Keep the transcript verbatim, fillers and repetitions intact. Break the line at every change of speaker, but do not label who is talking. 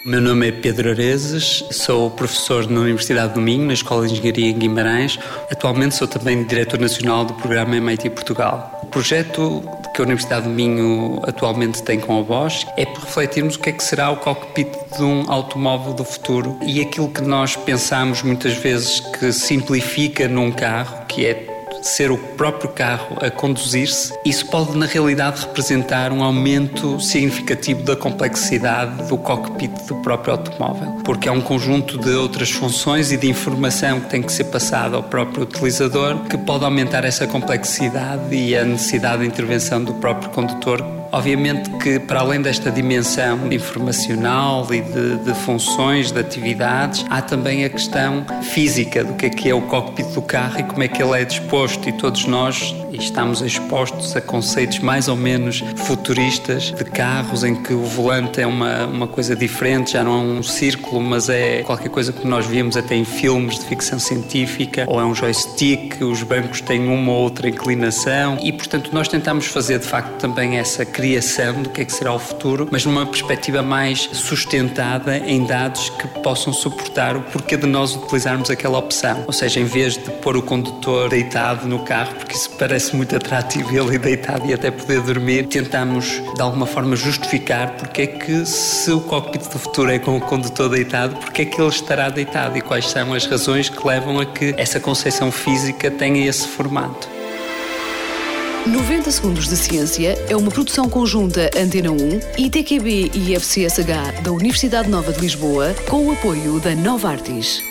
O meu nome é Pedro Areses, sou professor na Universidade do Minho, na Escola de Engenharia em Guimarães. Atualmente sou também diretor nacional do programa M I T Portugal. O projeto que a Universidade do Minho atualmente tem com a Bosch é para refletirmos o que é que será o cockpit de um automóvel do futuro e aquilo que nós pensamos muitas vezes que simplifica num carro, que é ser o próprio carro a conduzir-se, isso pode na realidade representar um aumento significativo da complexidade do cockpit do próprio automóvel, porque é um conjunto de outras funções e de informação que tem que ser passada ao próprio utilizador que pode aumentar essa complexidade e a necessidade de intervenção do próprio condutor. Obviamente que, para além desta dimensão informacional e de, de funções, de atividades, há também a questão física do que é que é o cockpit do carro e como é que ele é disposto, e todos nós estamos expostos a conceitos mais ou menos futuristas de carros em que o volante é uma, uma coisa diferente, já não é um círculo, mas é qualquer coisa que nós vimos até em filmes de ficção científica, ou é um joystick, os bancos têm uma ou outra inclinação e, portanto, nós tentamos fazer de facto também essa criação do que é que será o futuro, mas numa perspectiva mais sustentada em dados que possam suportar o porquê de nós utilizarmos aquela opção. Ou seja, em vez de pôr o condutor deitado no carro, porque isso parece muito atrativo ele deitado e até poder dormir, tentamos de alguma forma justificar porque é que, se o cockpit do futuro é com o condutor deitado, porque é que ele estará deitado e quais são as razões que levam a que essa concepção física tenha esse formato.
noventa Segundos de Ciência é uma produção conjunta Antena um, I T Q B e I F C S H da Universidade Nova de Lisboa, com o apoio da Novartis.